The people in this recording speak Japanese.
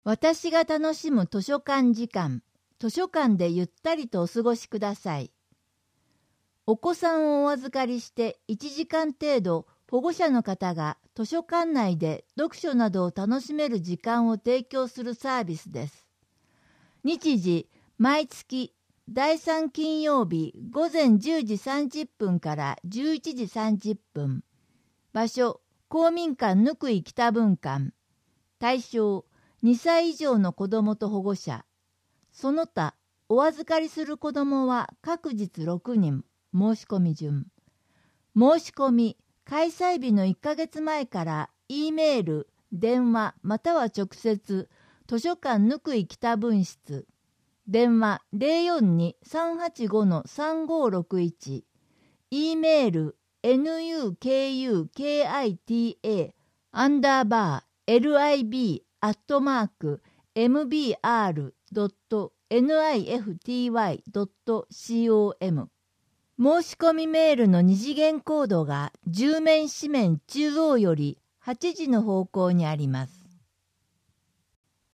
私が楽しむ図書館時間、図書館でゆったりとお過ごしください。お子さんをお預かりして1時間程度、保護者の方が図書館内で読書などを楽しめる時間を提供するサービスです。日時、毎月第3金曜日午前10時30分から11時30分。場所、公民館ぬくい北分館。対象、2歳以上の子どもと保護者。その他、お預かりする子どもは各日6人。申し込み順。申し込み、開催日の1ヶ月前から E メール、電話または直接、図書館ぬくい北分室。電話 042-385-3561。E メール、nukukita_lib@mbr.nifty.com。申し込みメールの二次元コードが10面紙面中央より8時の方向にあります。